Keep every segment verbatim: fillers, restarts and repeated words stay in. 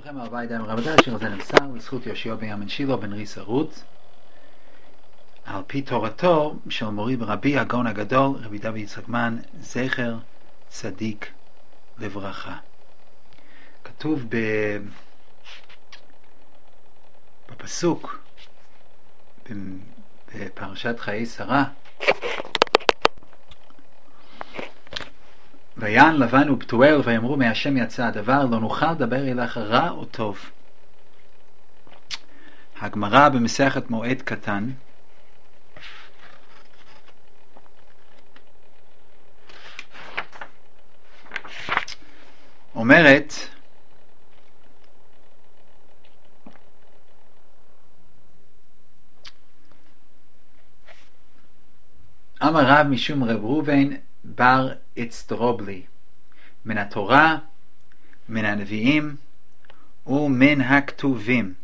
לכם הלוואי די מרבדה, השיר הזה נמסר לזכות יהושע בן ימן שילה בן ריסה רות, על פי תורתו של מורי ורבי הגאון הגדול רבי דוד יצחק מן, זכר צדיק לברכה. כתוב ב... בפסוק בפרשת חיי שרה, ויען לבן ובתואל ויאמרו מהשם יצא הדבר, לא נוכל לדבר אליך רע או טוב. הגמרא במסכת מועד קטן אומרת אמר רב משום רב ראובן בר אצטרובלי, מן התורה, מן הנביאים ומן הכתובים.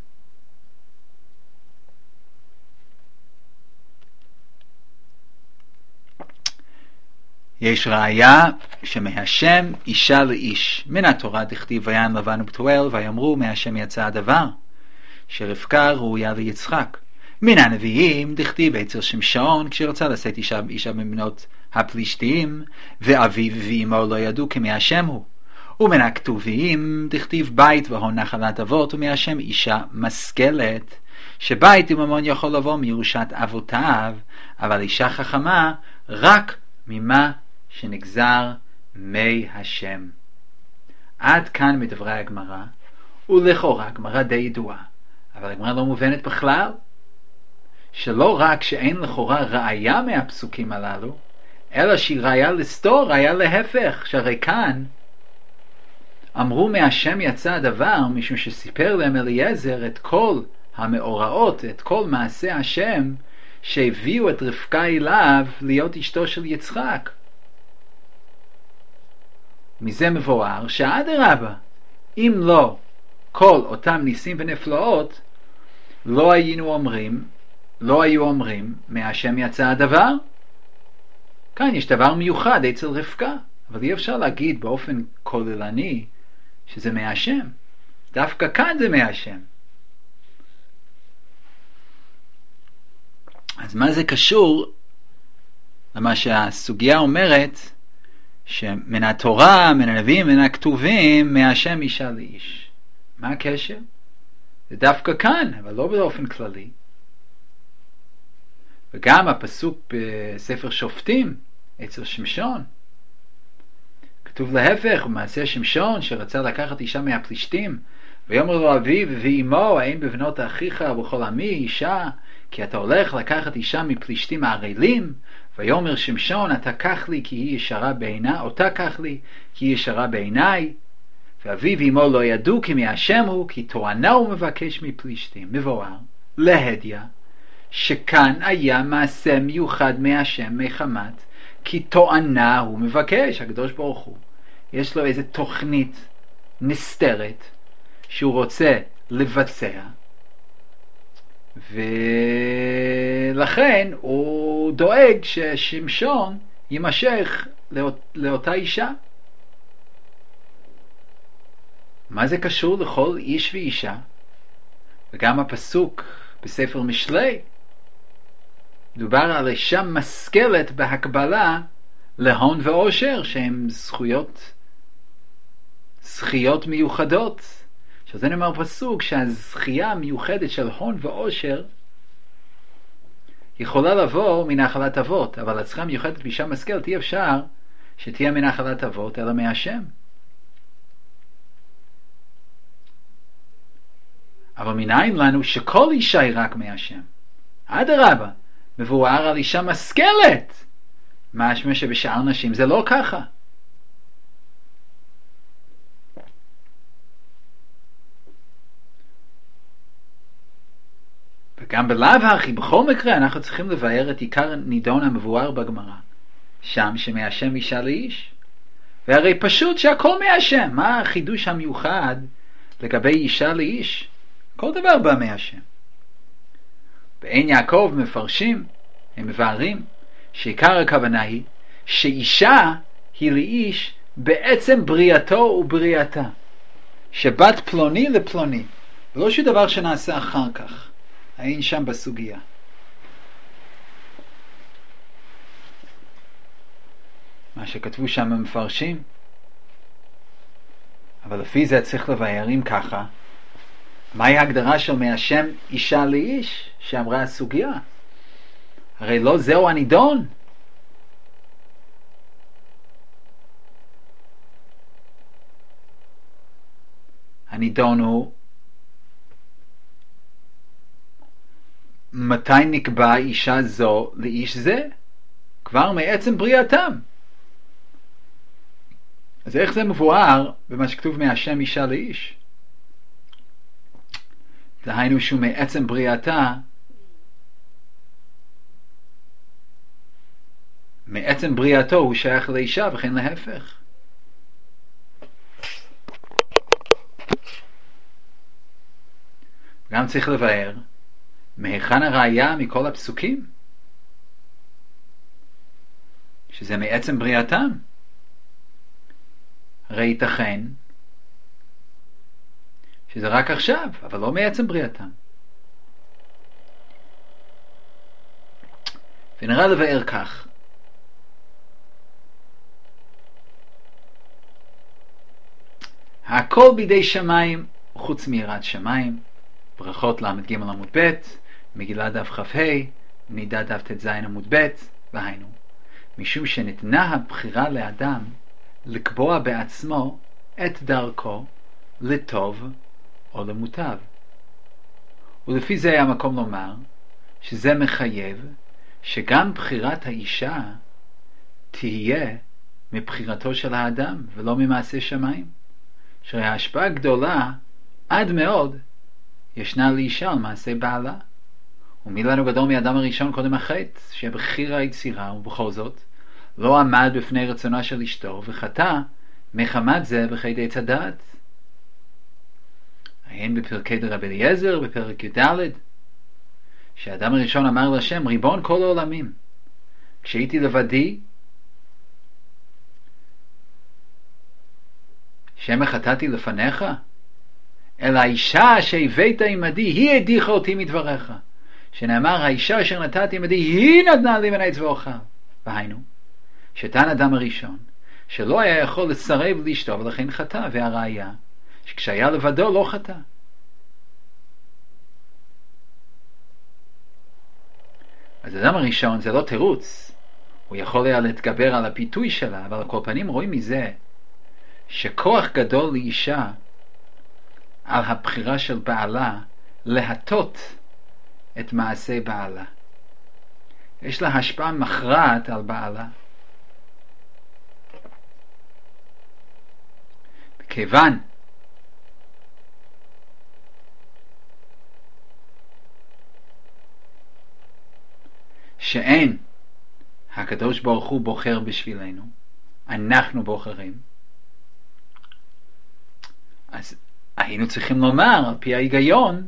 יש ראיה שמהשם אישה לאיש. מן התורה דכתיב ויען לבן ובתואל ויאמרו מהשם יצא הדבר, שרבקה ראויה ליצחק. מן הנביאים דכתיב אצל שמשון כשרצה לשאת אישה, אישה מבנות הפלישתים, ואביו ואמו לא ידעו כי מהשם הוא. ומן הכתובים דכתיב בית והון נחלת אבות, ומהשם אישה משכלת, שבית וממון יכול לבוא מירושת אבותיו, אבל אישה חכמה רק ממה שנגזר מהשם. עד כאן מדברי הגמרא, ולכאורה הגמרא די ידועה, אבל הגמרא לא מובנת בכלל, שלא רק שאין לכאורה ראיה מהפסוקים הללו, אלא שהיא ראיה לסתור, ראיה להפך, שהרי כאן אמרו מהשם יצא הדבר, משום שסיפר להם אליעזר את כל המאורעות, את כל מעשה השם, שהביאו את רבקה אליו להיות אשתו של יצחק. מזה מבואר שאדרבה, אם לא כל אותם ניסים ונפלאות, לא היינו אומרים, לא היו אומרים מהשם יצא הדבר. כאן יש דבר מיוחד אצל רבקה, אבל אי אפשר להגיד באופן כוללני שזה מהשם. דווקא כאן זה מהשם. אז מה זה קשור למה שהסוגיה אומרת, שמן התורה, מן הנביאים, מן הכתובים, מהשם אישה לאיש? מה הקשר? זה דווקא כאן, אבל לא באופן כללי. וגם הפסוק בספר שופטים אצל שמשון, כתוב להפך, במעשה שמשון שרצה לקחת אישה מהפלישתים, ויאמר לו אביו ואמו, אין בבנות אחיך ובכל עמי אישה, כי אתה הולך לקחת אישה מפלישתים הערלים. ויאמר שמשון, אתה קח לי כי היא ישרה בעיני, אותה קח לי כי היא ישרה בעיניי. ואביו ואמו לא ידעו כי מהשם הוא, כי תואנה הוא מבקש מפלישתים. מבואר להדיה שכאן היה מעשה מיוחד מהשם מחמת כי תואנה הוא מבקש. הקדוש ברוך הוא יש לו איזו תוכנית נסתרת שהוא רוצה לבצע, ולכן הוא דואג ששמשון יימשך לאות, לאותה אישה. מה זה קשור לכל איש ואישה? וגם הפסוק בספר משלי דובר על אישה משכלת בהקבלה להון ועושר, שהם זכויות זכיות מיוחדות. שזה נאמר פסוק שהזכייה המיוחדת של הון ועושר יכולה לבוא מנחלת אבות, אבל הזכייה המיוחדת באישה משכלת אי אפשר שתהיה מנחלת אבות אלא מהשם. אבל מנין לנו שכל אישה היא רק מהשם? אדרבה, מבואר על אישה משכלת, משמע שבשאר נשים זה לא ככה. וגם בלאו הכי, בכל מקרה אנחנו צריכים לבאר את עיקר נידון המבואר בגמרא, שם שמהשם אישה לאיש. והרי פשוט שהכל מהשם. מה החידוש המיוחד לגבי אישה לאיש? כל דבר בא מהשם. בעין יעקב מפרשים, הם מבארים, שעיקר הכוונה היא שאישה היא לאיש בעצם בריאתו ובריאתה. שבת פלוני לפלוני, ולא שדבר שנעשה אחר כך, אין שם בסוגיה. מה שכתבו שם המפרשים, אבל לפי זה צריך לבאר אם ככה, מהי ההגדרה של מהשם אישה לאיש שאמרה הסוגיה? הרי לא זהו הנידון. הנידון הוא מתי נקבע אישה זו לאיש זה? כבר מעצם בריאתם. אז איך זה מבואר במה שכתוב מהשם אישה לאיש? דהיינו שהוא מעצם בריאתה, מעצם בריאתו הוא שייך לאישה וכן להפך. גם צריך לבאר מהיכן הראיה מכל הפסוקים שזה מעצם בריאתם. הרי ייתכן שזה רק עכשיו, אבל לא מעצם בריאתם. ונראה לבאר כך. הכל בידי שמיים חוץ מיראת שמיים. ברכות למד ג' עמוד ב', מגילה דף כ"ה, נידה דף ט"ז עמוד ב', והיינו. משום שניתנה הבחירה לאדם לקבוע בעצמו את דרכו לטוב או למוטב. ולפי זה היה מקום לומר שזה מחייב שגם בחירת האישה תהיה מבחירתו של האדם ולא ממעשה שמיים. שהרי ההשפעה גדולה עד מאוד ישנה לאישה על מעשה בעלה. ומי לנו גדול מאדם הראשון קודם החטא, שבחיר היצירה ובכל זאת לא עמד בפני רצונה של אשתו וחטא מחמת זה בחטא עץ הדעת. אין בפרקי דרבי אליעזר בפרק י"ד שהאדם הראשון אמר להשם ריבון כל העולמים, כשהייתי לבדי שמא חטאתי לפניך, אלא האישה שהבאת עמדי היא הדיחה אותי מדבריך, שנאמר האישה אשר נתתי עמדי היא נתנה לי מן העץ ואוכל. והיינו שטען אדם הראשון שלא היה יכול לסרב לאשתו ולכן חטא, והראיה שכשהיה לבדו לא חטא. אז אדם הראשון זה לא תירוץ, הוא יכול היה להתגבר על הפיתוי שלה, אבל על כל פנים רואים מזה שכוח גדול לאישה על הבחירה של בעלה להטות את מעשה בעלה. יש לה השפעה מכרעת על בעלה. כיוון שאין הקדוש ברוך הוא בוחר בשבילנו, אנחנו בוחרים, אז היינו צריכים לומר על פי ההיגיון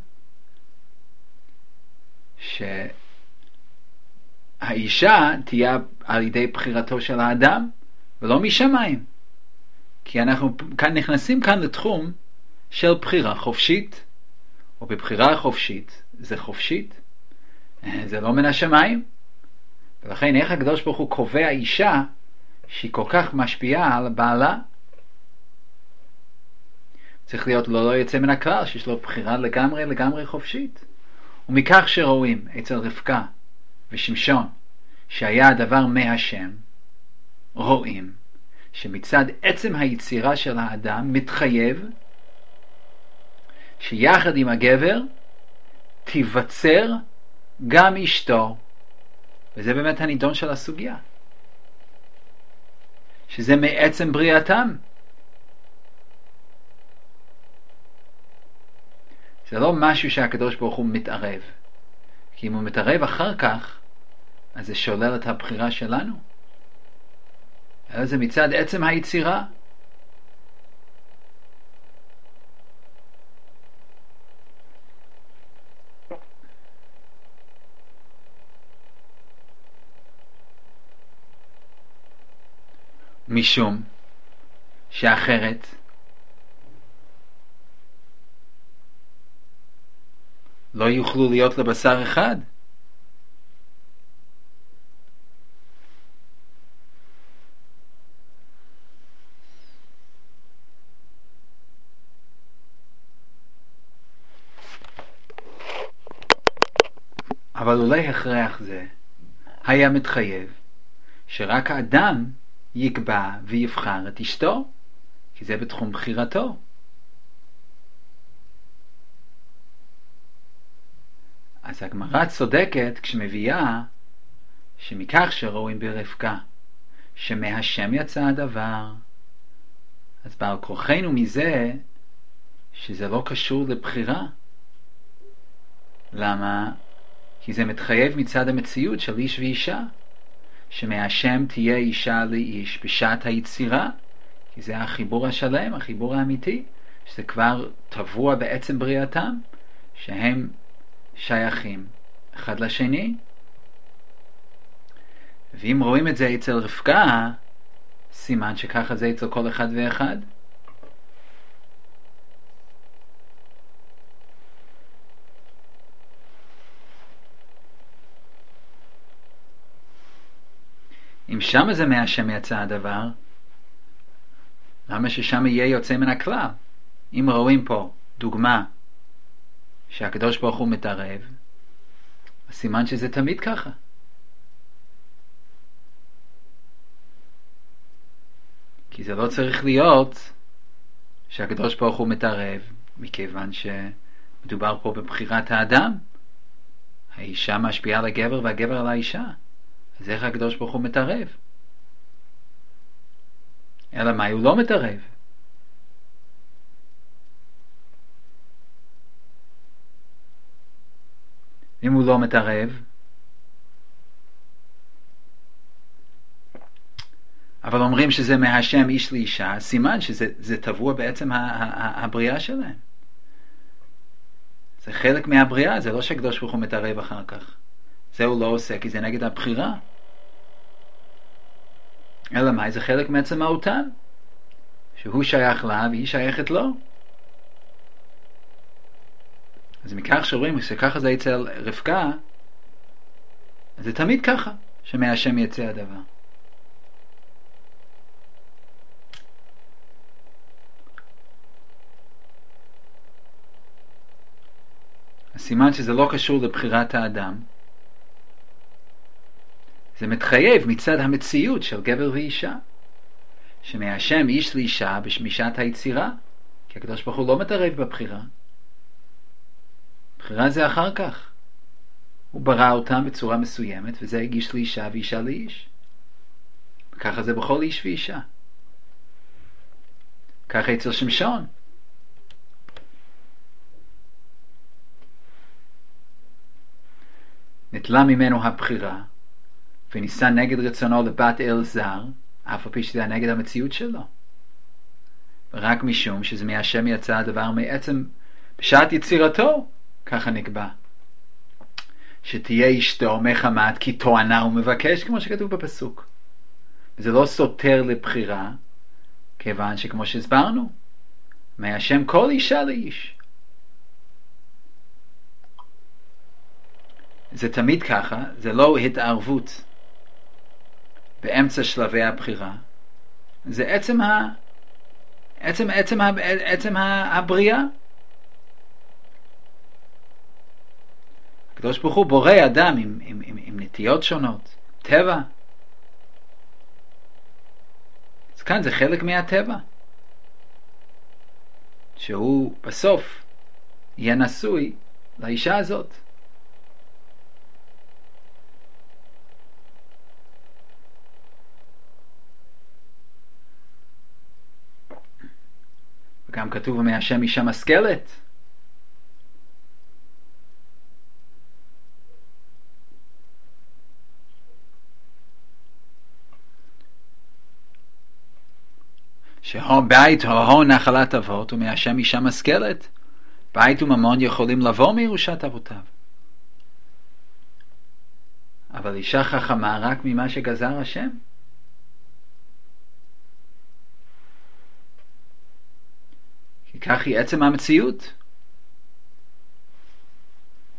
שהאישה תהיה על ידי בחירתו של האדם ולא משמיים, כי אנחנו כאן נכנסים כאן לתחום של בחירה חופשית, ובבחירה חופשית זה חופשית, זה לא מן השמיים. ולכן איך הקדוש ברוך הוא קובע אישה שהיא כל כך משפיעה על בעלה? צריך להיות לא, לא יוצא מן הכלל, שיש לו בחירה לגמרי לגמרי חופשית. ומכך שרואים אצל רבקה ושמשון שהיה הדבר מהשם, רואים שמצד עצם היצירה של האדם מתחייב שיחד עם הגבר תיווצר גם אשתו. וזה באמת הנידון של הסוגיה, שזה מעצם בריאתם. זה לא משהו שהקדוש ברוך הוא מתערב, כי אם הוא מתערב אחר כך אז זה שולל את הבחירה שלנו, אלא זה מצד עצם היצירה. משום שאחרת לא יוכלו להיות לבשר אחד. אבל אולי הכרח זה היה מתחייב שרק האדם יקבע ויבחר את אשתו, כי זה בתחום בחירתו. אז הגמרא צודקת כשמביאה שמכך שרואים ברבקה שמהשם יצא הדבר, אז בעל כוחנו מזה שזה לא קשור לבחירה. למה? כי זה מתחייב מצד המציאות של איש ואישה, שמהשם תהיה אישה לאיש בשעת היצירה, כי זה החיבור השלם, החיבור האמיתי, שזה כבר טבוע בעצם בריאתם, שהם שייכים אחד לשני. ואם רואים את זה אצל רבקה, סימן שככה זה אצל כל אחד ואחד. אם שם זה מהשם יצא הדבר, למה ששם יהיה יוצא מן הכלל? אם רואים פה דוגמה שהקדוש ברוך הוא מתערב, הסימן שזה תמיד ככה. כי זה לא צריך להיות שהקדוש ברוך הוא מתערב, מכיוון שמדובר פה בבחירת האדם. האישה משפיעה על הגבר והגבר על האישה. אז איך הקדוש ברוך הוא מתערב? אלא מה, הוא לא מתערב. אם הוא לא מתערב, אבל אומרים שזה מהשם איש לאישה, סימן שזה זה טבוע בעצם הבריאה שלהם. זה חלק מהבריאה, זה לא שהקדוש ברוך הוא מתערב אחר כך. זה הוא לא עושה, כי זה נגד הבחירה. אלא מה? זה חלק מעצם מהותן, שהוא שייך לה והיא שייכת לו. אז מכך שרואים שככה זה אצל רבקה, זה תמיד ככה, שמהשם יצא הדבר. הסימן שזה לא קשור לבחירת האדם, זה מתחייב מצד המציאות של גבר ואישה, שמהשם איש לאישה בשעת היצירה, כי הקדוש ברוך הוא לא מתערב בבחירה. בחירה זה אחר כך. הוא ברא אותם בצורה מסוימת, וזה הגיש לאישה ואישה לאיש. וככה זה בכל איש ואישה. ככה אצל שמשון. נטלה ממנו הבחירה, וניסה נגד רצונו לבת אל זר, אף על פי שזה נגד המציאות שלו. ורק משום שזה מהשם יצא הדבר מעצם בשעת יצירתו, ככה נקבע. שתהיה אשתו מחמת כי תואנה ומבקש, כמו שכתוב בפסוק. וזה לא סותר לבחירה, כיוון שכמו שהסברנו, מהשם כל אישה לאיש. זה תמיד ככה, זה לא התערבות באמצע שלבי הבחירה. זה עצם ה... עצם, עצם, ה... עצם הבריאה. הקדוש ברוך הוא בורא אדם עם, עם, עם, עם נטיות שונות, טבע. אז כאן זה חלק מהטבע. שהוא בסוף יהיה נשוי לאישה הזאת. וגם כתוב מהשם אישה משכלת. שבית הוא נחלת אבות ומהשם אישה משכלת. בית וממון יכולים לבוא מירושת אבותיו. אבל אישה חכמה רק ממה שגזר השם. כי כך היא עצם המציאות.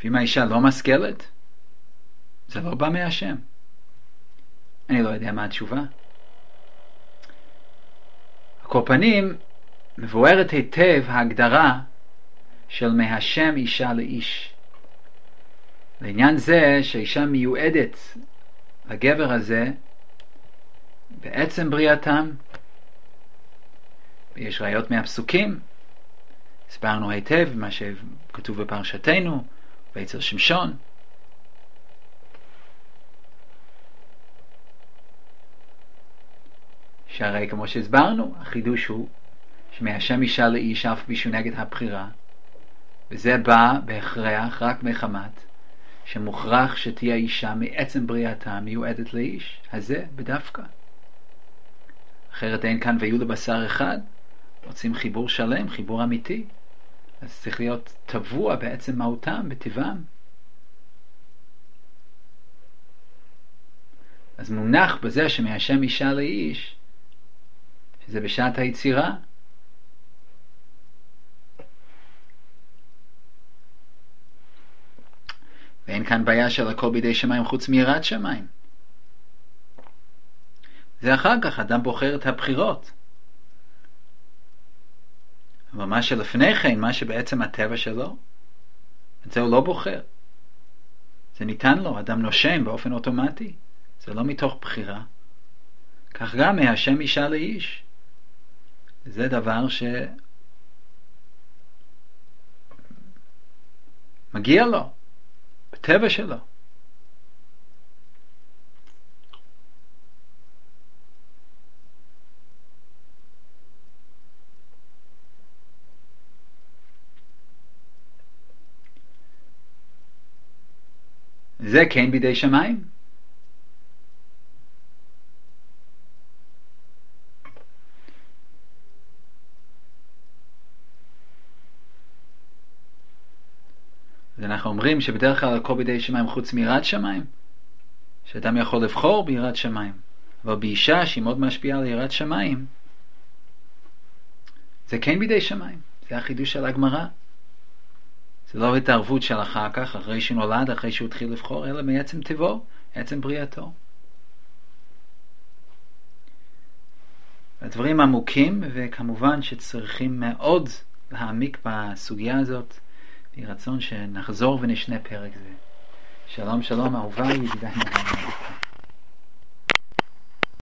ואם האישה לא משכלת, זה לא בא מהשם. אני לא יודע מה התשובה. כל פנים, מבוארת היטב ההגדרה של מהשם אישה לאיש. לעניין זה שאישה מיועדת לגבר הזה בעצם בריאתם. ויש ראיות מהפסוקים. הסברנו היטב מה שכתוב בפרשתנו, ואצל שמשון. שהרי כמו שהסברנו, החידוש הוא שמהשם אישה לאיש אף בישהו נגד הבחירה, וזה בא בהכרח רק מחמת שמוכרח שתהיה אישה מעצם בריאתה מיועדת לאיש, אז זה בדווקא. אחרת אין כאן ויהיו לבשר אחד, רוצים חיבור שלם, חיבור אמיתי, אז צריך להיות טבוע בעצם מהותם, בטבעם. אז מונח בזה שמהשם אישה לאיש, שזה בשעת היצירה. ואין כאן בעיה של הכל בידי שמיים חוץ מיראת שמיים. זה אחר כך, אדם בוחר את הבחירות. אבל מה שלפני כן, מה שבעצם הטבע שלו, את זה הוא לא בוחר. זה ניתן לו, אדם נושם באופן אוטומטי. זה לא מתוך בחירה. כך גם מהשם אישה לאיש. זה דבר שמגיע לו, בטבע שלו. זה כן בידי שמיים. אז אנחנו אומרים שבדרך כלל הכל בידי שמיים חוץ מיראת שמיים, שאדם יכול לבחור ביראת שמיים, אבל באישה שהיא מאוד משפיעה על יראת שמיים, זה כן בידי שמיים. זה החידוש של הגמרא. זה לא התערבות של אחר כך, אחרי שהוא נולד, אחרי שהוא התחיל לבחור, אלא מעצם טבעו, מעצם בריאתו. הדברים עמוקים, וכמובן שצריכים מאוד להעמיק בסוגיה הזאת, ברצון שנחזור ונשנה פרק זה. שלום שלום אהוביי ידידיי.